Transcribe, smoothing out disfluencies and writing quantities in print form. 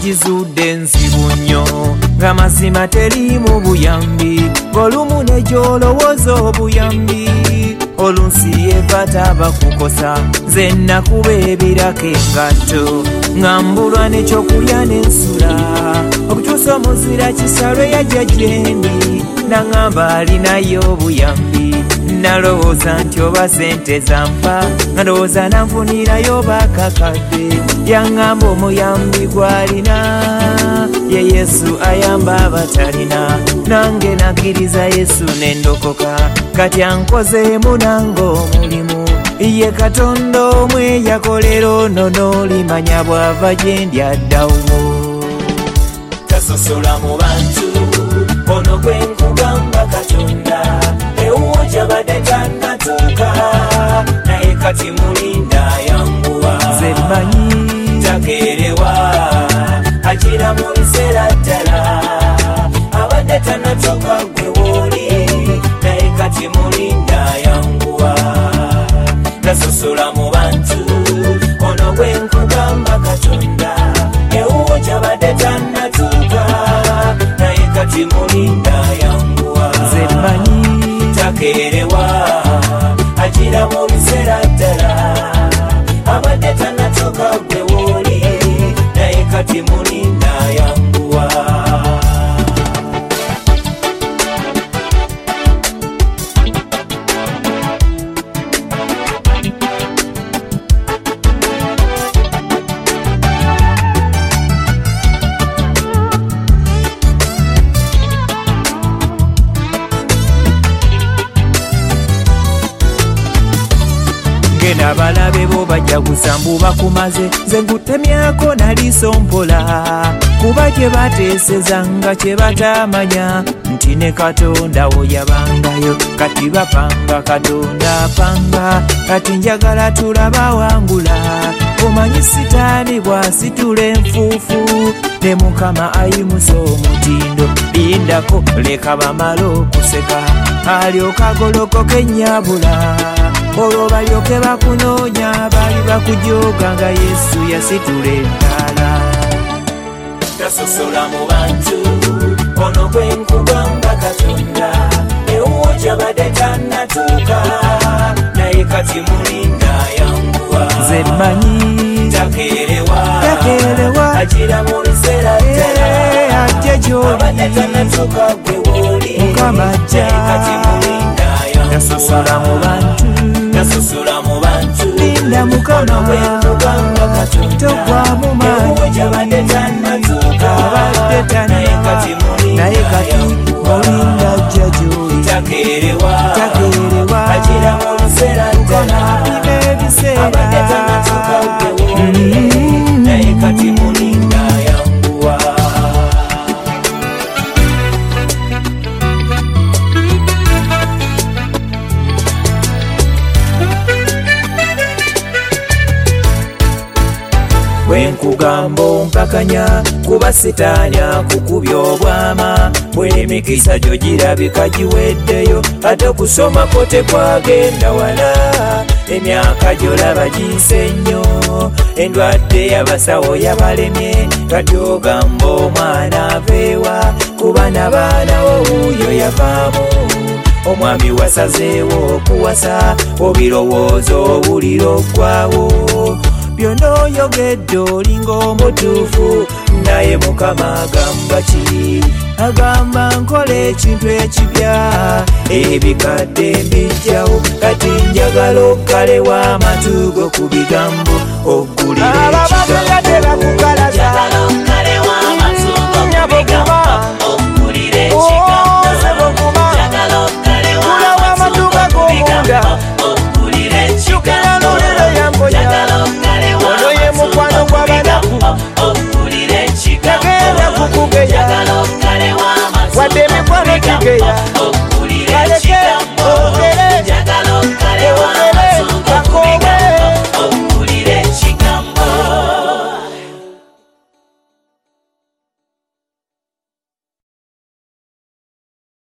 gizudde enzibu nnyo nga mazima teriimu buyambi ng'olumu ne gy'olowooza obuyambi olunsi yeefata bakukosa nze nakuba ebirako engatto ngambulwa n'ekyokulya n'ensula okukyusa omuzira kisalwe yajja gyendi naŋŋamba alinayo obuyambi nalowooza nti oba sente zampa nga ndowooza nanfunirayo bakakadde yaŋŋamba omuyambi gw'alina ye Yesu ayamba abatalina nange nakkiriza Yesu nendokoka kati ankozeemu nange omulimu ye Katonda omwe yakolera ono n'olimanya bw'ava gye ndi addawo tasosola mu bantu ono gwe nkugamba Katonda ewuwo gy'abadde tannatuuka naye kati mulinda yanguwa nze mmanyi takeerewa akira mu biseera ddala abadde tannatuuka gwe wooli naye kati mulinda yanguwa tasosola mu bantu ono gwe nkugamba Katonda ewuwo gy'abadde tannatuuka naye kati mulinda yanguwa nze mmanyi takeerewa akira mu biseera ddala abadde tannatuuka gwe wooli naye kati mulinda yanguwa abalabe bo bajaguza mbu bakumaze nze ngutemyako naliso mpola kuba gye bateeseza nga kye batamanya nti ne Katonda wo yabangayo kati bapanga Katonda apanga kati njagala tulaba wangula omanyi sitaani bw'asitula enfuufu ne Mukama ayimusa omutindo lindako leka bamala okuseka alyoka agolokoke ennyabula olwo balyoke bakunoonya bali bakujooga nga Yesu yasitula ettaala tasosola mu bantu ono gwe nkugamba Katonda ewuwo gy'abadde tannatuuka naye kati mulinda yanguwa nze mmanyi takeerewa akira mu biseera ddala ajje gy'oli abadde tannatuuka gwe wooli Mukama ajja kati mulinda yanguwa tasosola mu bantu tasosola mu bantu linda Mukama gwe nkugamba Katonda togwamu maanyi gy'abadde tannatuuka abadde tannatuuka naye kati mulinda ajja gy'oli takeerewa akira mu biseera ddala abadde tannatuuka gwe wooli naye kati mulinda yanguwa bwenkugamba ompakanya kuba sitaani akukubya obwama bwe emikisa gyo girabika giweddeyo ate okusomako tekwagenda wala emyaka gy'olaba giyise nnyo endwadde y'abasawo yabalemye kati ogamba omwana aveewa kuba n'abaana wuuyo yavaamu omwami wasazeewo okuwasa obirowoozo owulira oggwawo byonna oyogedde olinga omutuufu naye Mukama agamba ki agamba nkola ekintu ekipya ebikadde mbijjawo kati njagala okkalewo amatu go ku bigambo oggulire ekigambo